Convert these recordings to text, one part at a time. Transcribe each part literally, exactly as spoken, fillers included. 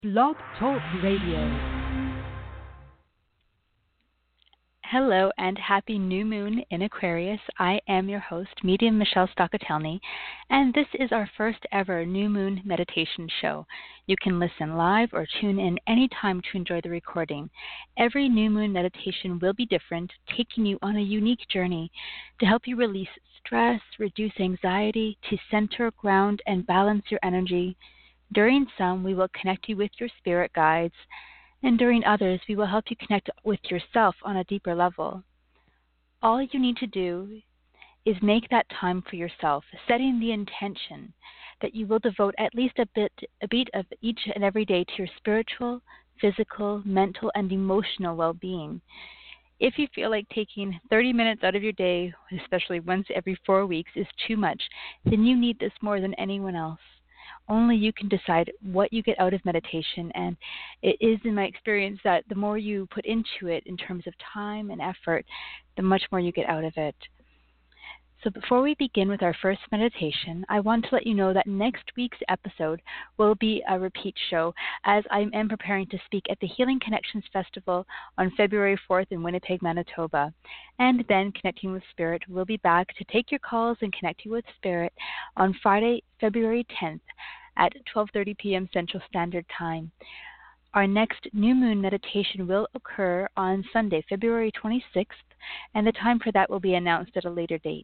Blog Talk Radio. Hello and happy new moon in Aquarius. I am your host, Medium Michelle Stockatelny, and this is our first ever new moon meditation show. You can listen live or tune in anytime to enjoy the recording. Every new moon meditation will be different, taking you on a unique journey to help you release stress, reduce anxiety, to center, ground, and balance your energy. During some, we will connect you with your spirit guides, and during others, we will help you connect with yourself on a deeper level. All you need to do is make that time for yourself, setting the intention that you will devote at least a bit, a beat of each and every day to your spiritual, physical, mental, and emotional well-being. If you feel like taking thirty minutes out of your day, especially once every four weeks, is too much, then you need this more than anyone else. Only you can decide what you get out of meditation, and it is in my experience that the more you put into it in terms of time and effort, the much more you get out of it. So before we begin with our first meditation, I want to let you know that next week's episode will be a repeat show, as I am preparing to speak at the Healing Connections Festival on February fourth in Winnipeg, Manitoba. And then Connecting with Spirit will be back to take your calls and connect you with Spirit on Friday, February tenth at twelve thirty p.m. Central Standard Time. Our next new moon meditation will occur on Sunday, February twenty-sixth, and the time for that will be announced at a later date.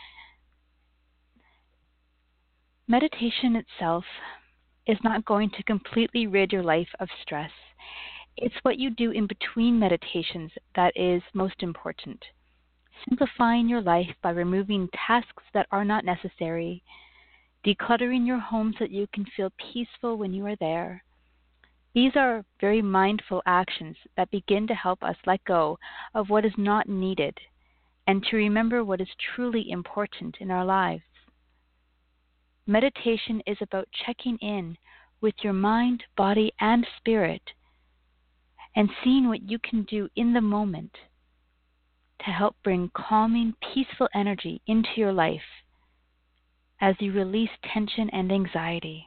Meditation itself is not going to completely rid your life of stress. It's what you do in between meditations that is most important. Simplifying your life by removing tasks that are not necessary, decluttering your home so that you can feel peaceful when you are there. These are very mindful actions that begin to help us let go of what is not needed and to remember what is truly important in our lives. Meditation is about checking in with your mind, body, and spirit and seeing what you can do in the moment to help bring calming, peaceful energy into your life as you release tension and anxiety.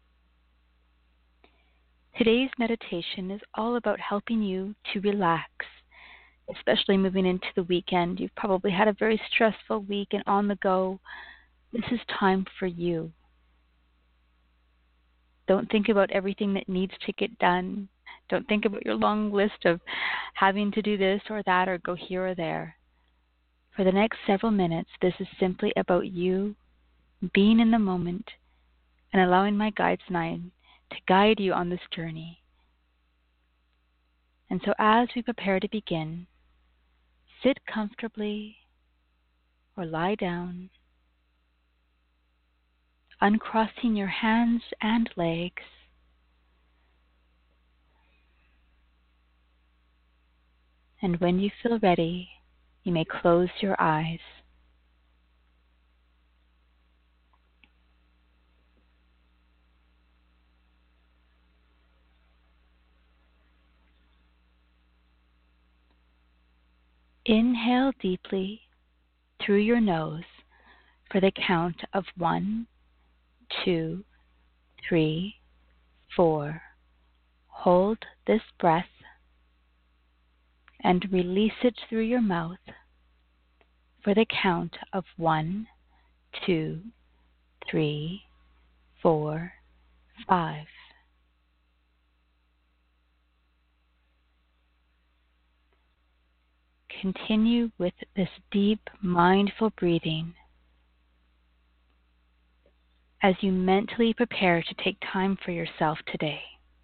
Today's meditation is all about helping you to relax, especially moving into the weekend. You've probably had a very stressful week and on the go. This is time for you. Don't think about everything that needs to get done. Don't think about your long list of having to do this or that or go here or there. For the next several minutes, this is simply about you being in the moment and allowing my guides and I to guide you on this journey. And so as we prepare to begin, sit comfortably or lie down, uncrossing your hands and legs, and when you feel ready, you may close your eyes. Inhale deeply through your nose for the count of one, two, three, four. Hold this breath and release it through your mouth for the count of one, two, three, four, five. Continue with this deep, mindful breathing as you mentally prepare to take time for yourself today.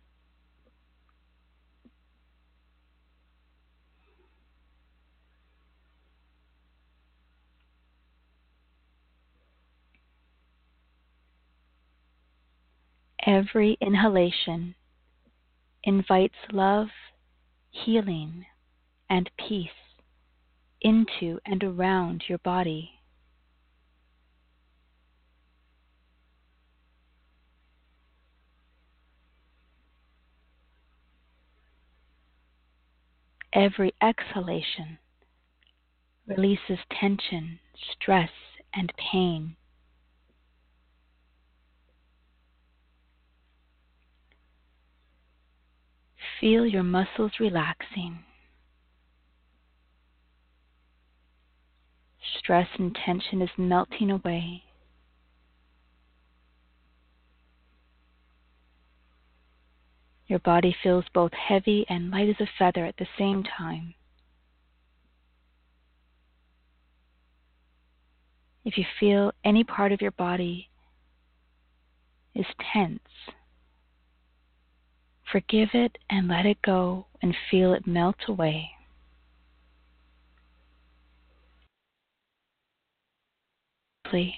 Every inhalation invites love, healing, and peace into and around your body. Every exhalation releases tension, stress, and pain. feel your muscles relaxing. Stress and tension is melting away. Your body feels both heavy and light as a feather at the same time. If you feel any part of your body is tense, forgive it and let it go and feel it melt away. Please.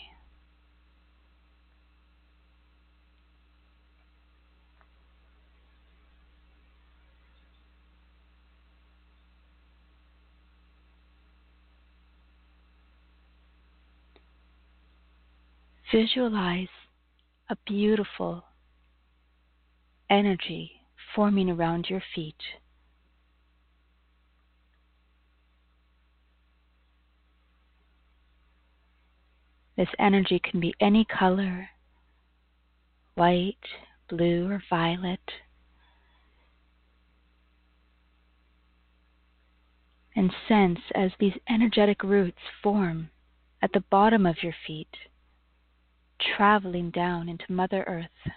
Visualize a beautiful energy forming around your feet. This energy can be any color, white, blue, or violet. And sense as these energetic roots form at the bottom of your feet, traveling down into Mother Earth.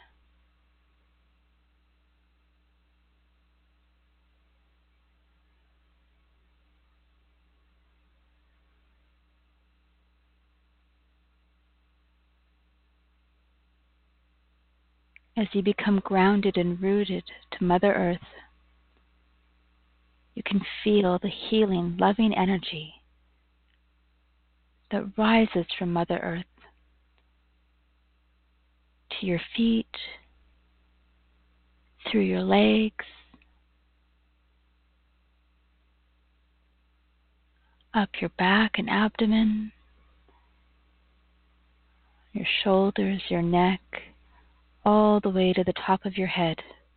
As you become grounded and rooted to Mother Earth, you can feel the healing, loving energy that rises from Mother Earth to your feet, through your legs, up your back and abdomen, your shoulders, your neck, all the way to the top of your head.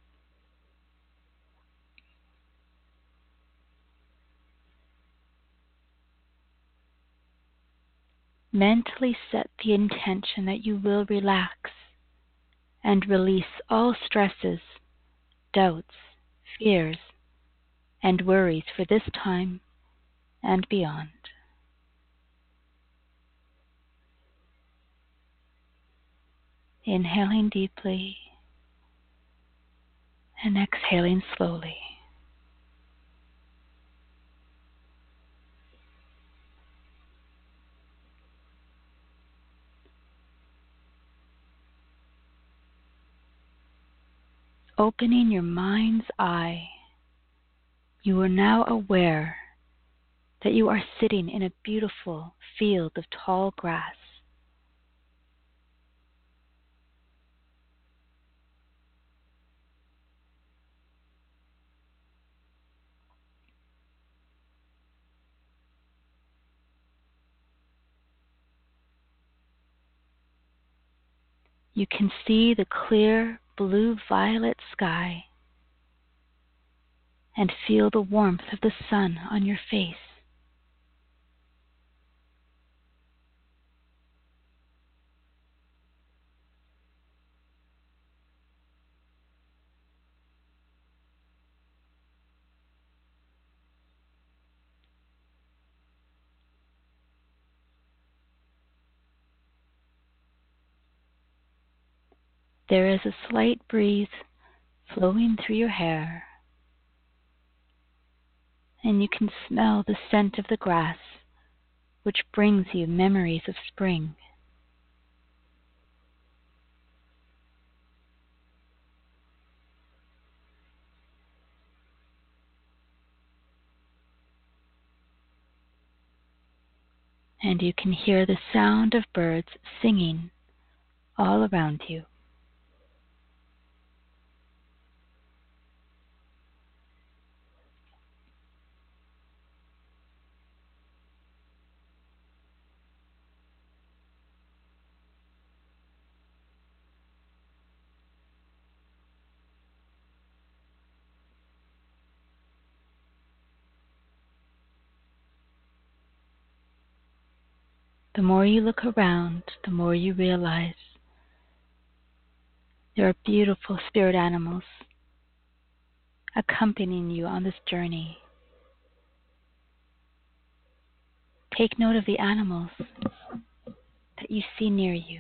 Mentally set the intention that you will relax and release all stresses, doubts, fears, and worries for this time and beyond. Inhaling deeply and exhaling slowly. Opening your mind's eye, you are now aware that you are sitting in a beautiful field of tall grass. You can see the clear blue-violet sky and feel the warmth of the sun on your face. There is a slight breeze flowing through your hair, and you can smell the scent of the grass, which brings you memories of spring. And you can hear the sound of birds singing all around you. The more you look around, the more you realize there are beautiful spirit animals accompanying you on this journey. Take note of the animals that you see near you,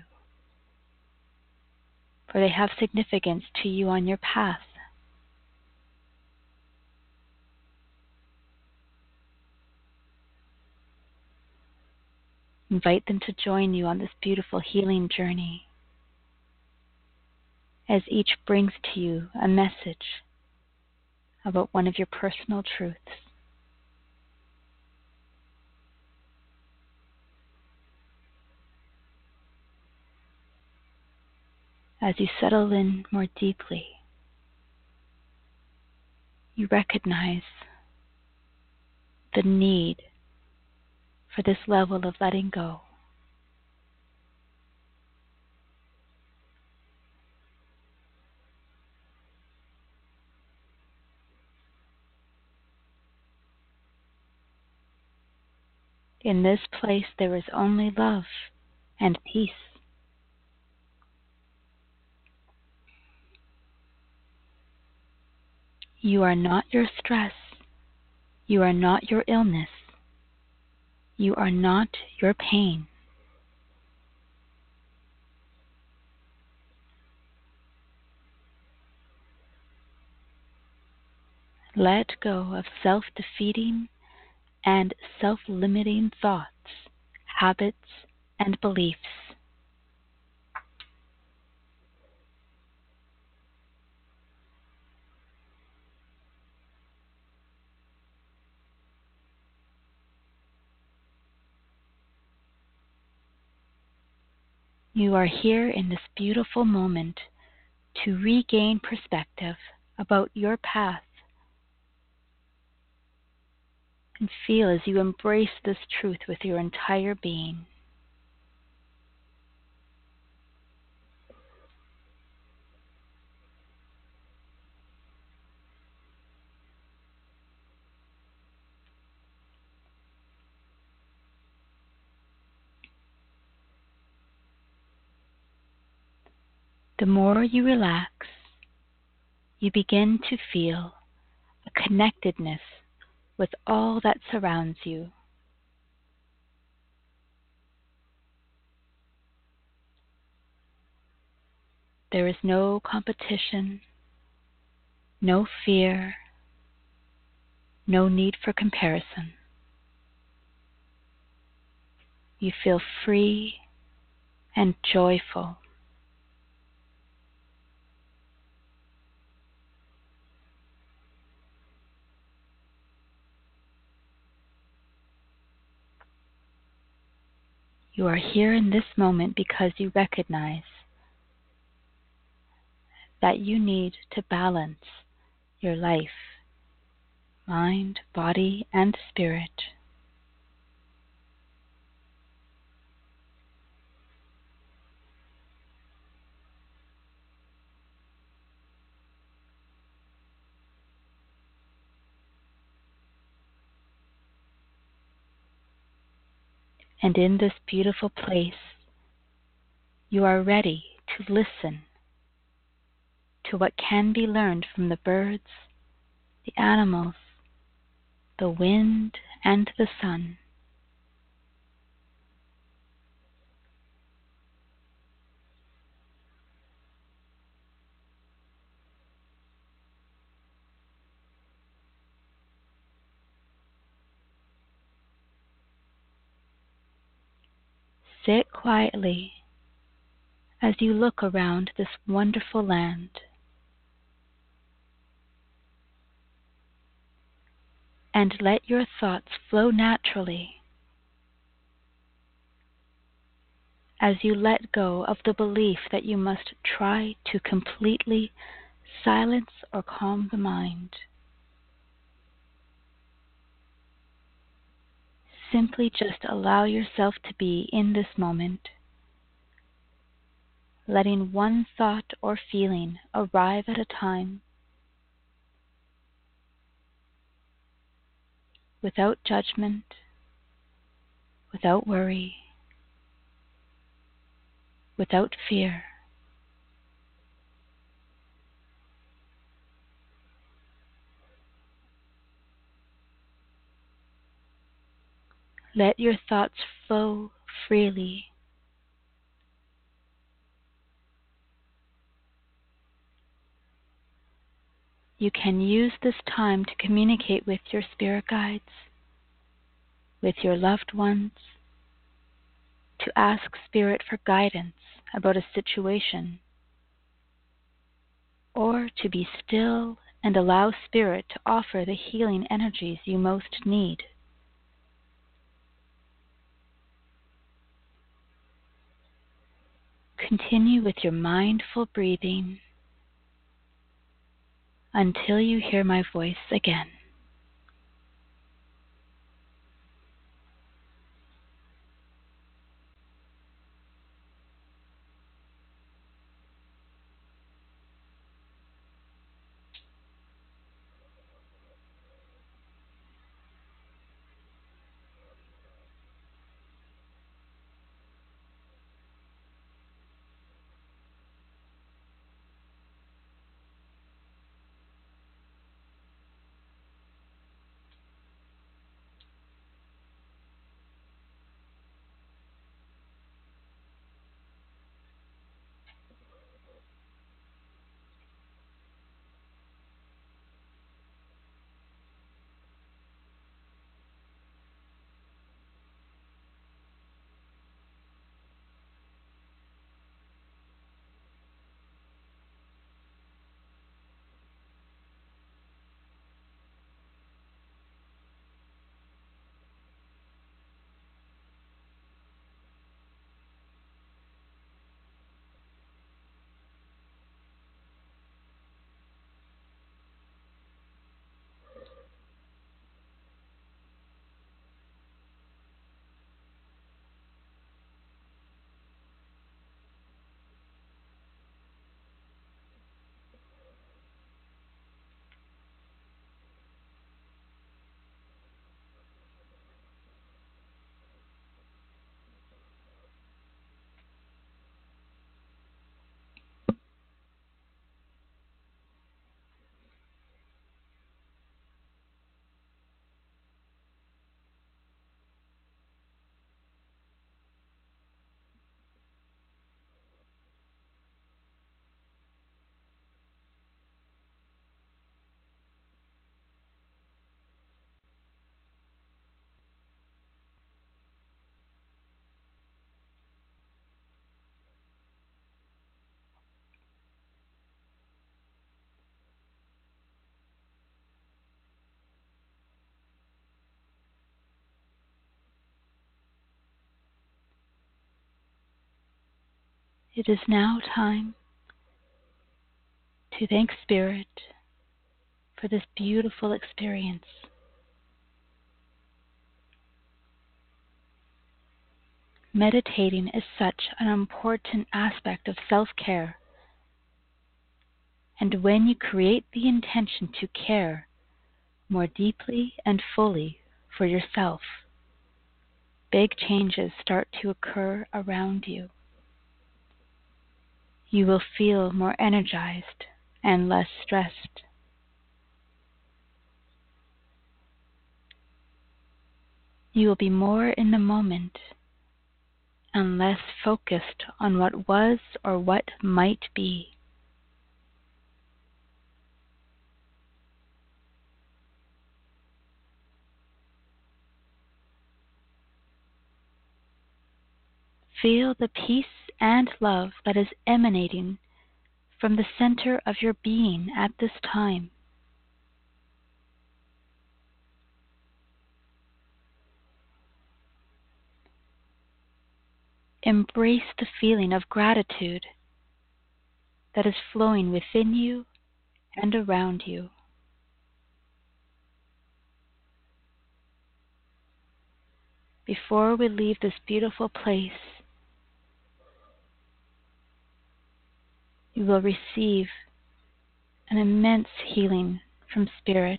for they have significance to you on your path. Invite them to join you on this beautiful healing journey, as each brings to you a message about one of your personal truths. As you settle in more deeply, you recognize the need for this level of letting go. In this place, there is only love and peace. You are not your stress. You are not your illness. You are not your pain. Let go of self-defeating and self-limiting thoughts, habits, and beliefs. You are here in this beautiful moment to regain perspective about your path and feel as you embrace this truth with your entire being. The more you relax, you begin to feel a connectedness with all that surrounds you. There is no competition, no fear, no need for comparison. You feel free and joyful. You are here in this moment because you recognize that you need to balance your life, mind, body, and spirit. And in this beautiful place, you are ready to listen to what can be learned from the birds, the animals, the wind, and the sun. Sit quietly as you look around this wonderful land. And let your thoughts flow naturally as you let go of the belief that you must try to completely silence or calm the mind. Simply just allow yourself to be in this moment, letting one thought or feeling arrive at a time, without judgment, without worry, without fear. Let your thoughts flow freely. You can use this time to communicate with your spirit guides, with your loved ones, to ask Spirit for guidance about a situation, or to be still and allow Spirit to offer the healing energies you most need. Continue with your mindful breathing until you hear my voice again. It is now time to thank Spirit for this beautiful experience. Meditating is such an important aspect of self-care, and when you create the intention to care more deeply and fully for yourself, big changes start to occur around you. You will feel more energized and less stressed. You will be more in the moment and less focused on what was or what might be. Feel the peace and love that is emanating from the center of your being at this time. Embrace the feeling of gratitude that is flowing within you and around you. Before we leave this beautiful place, you will receive an immense healing from Spirit.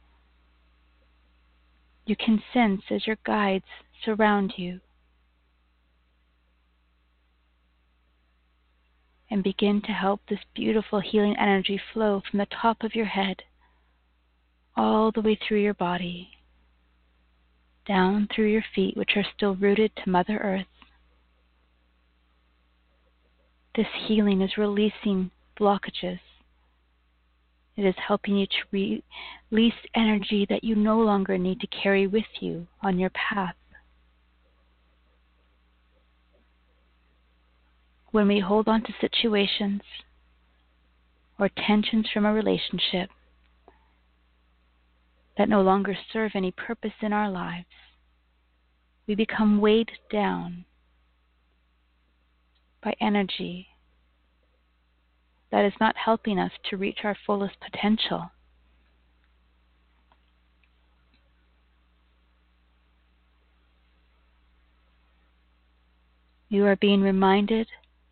You can sense as your guides surround you and begin to help this beautiful healing energy flow from the top of your head all the way through your body. down through your feet, which are still rooted to Mother Earth. This healing is releasing blockages. It is helping you to re- release energy that you no longer need to carry with you on your path. When we hold on to situations or tensions from a relationship that no longer serve any purpose in our lives, we become weighed down by energy that is not helping us to reach our fullest potential. You are being reminded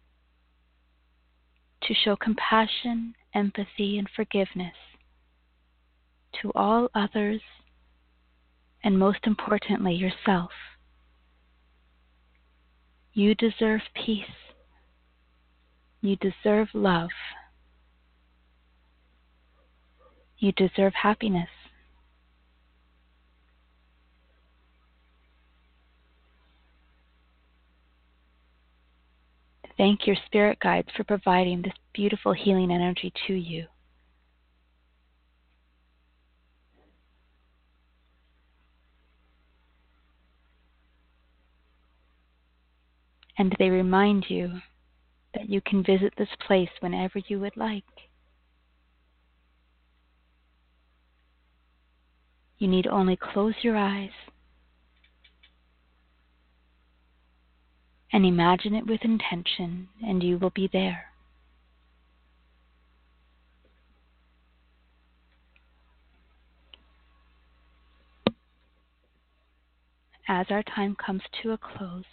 to show compassion, empathy, and forgiveness to all others, and most importantly, yourself. You deserve peace. You deserve love. You deserve happiness. Thank your spirit guides for providing this beautiful healing energy to you. And they remind you that you can visit this place whenever you would like. You need only close your eyes and imagine it with intention, and you will be there. As our time comes to a close,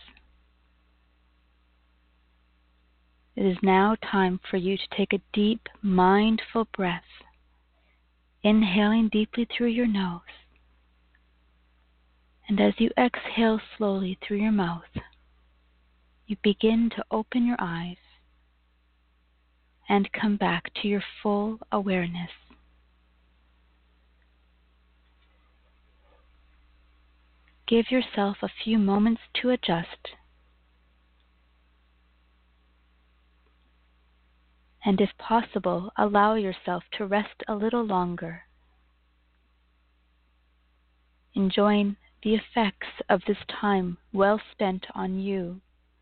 it is now time for you to take a deep, mindful breath, inhaling deeply through your nose. And as you exhale slowly through your mouth, you begin to open your eyes and come back to your full awareness. Give yourself a few moments to adjust. And if possible, allow yourself to rest a little longer, enjoying the effects of this time well spent on you.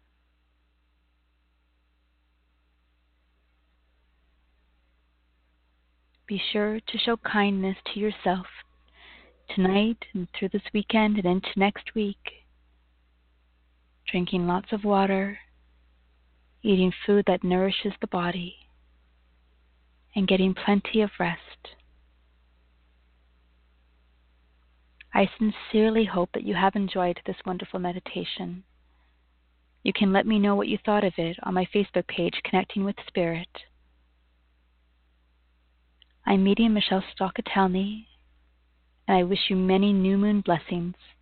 Be sure to show kindness to yourself tonight and through this weekend and into next week. Drinking lots of water, eating food that nourishes the body, and getting plenty of rest. I sincerely hope that you have enjoyed this wonderful meditation. You can let me know what you thought of it on my Facebook page, Connecting with Spirit. I'm Medium Michelle Stockatelny, and I wish you many new moon blessings.